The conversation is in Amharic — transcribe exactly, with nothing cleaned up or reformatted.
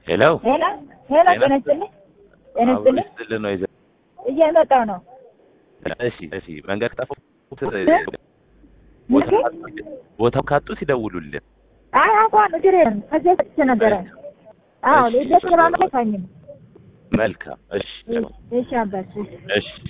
ሄሎ ሄሎ ሄሎ ተነስተልኝ ተነስተልኝ ነው ይዘ እየመጣው ነው እሺ እሺ መንገድ ጠፋው ቦታው ካጡ ሲደውሉልን አይ አቋን ድረን ከዚህ ተነገረ አዎ ለዚህ ለማመጣኝ መልካም እሺ እሺ አባሽ እሺ